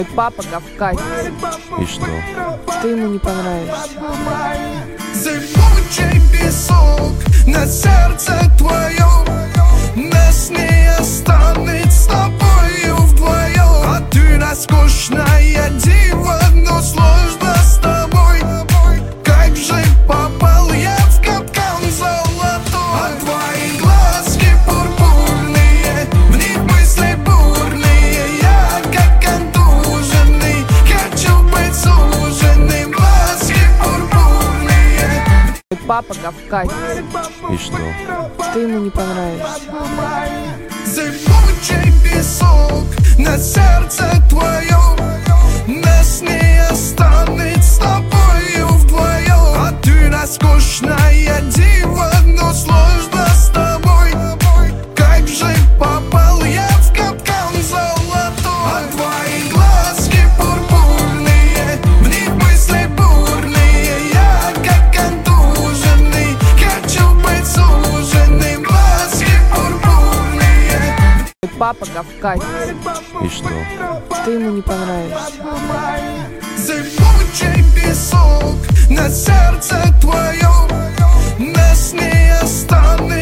Папа кавказец. И что? Ты ему не понравишься. Зыбучий песок на сердце твоем. Нас не останет с тобою вдвоем. А ты роскошная дива, но сложно с тобой. Как же попал я в капкан золотой. А твои глазки пурпурные, в них мысли бурные. Я как контуженный, хочу быть суженным. Глазки пурпурные. Папа кавказец. И что? Ты ему не понравишься. Зыбучий песок на сердце твоем. Нас не останет с тобою вдвоем. А ты роскошная дива, но сложно с тобой. Как же попал я в капкан золотой. А твои глазки пурпурные, в них мысли бурные. Я как контуженный, хочу быть суженным. Глазки пурпурные. Папа кавказец. И что? Ты ему не понравишься. Зыбучий песок на сердце твоем. Нас не останет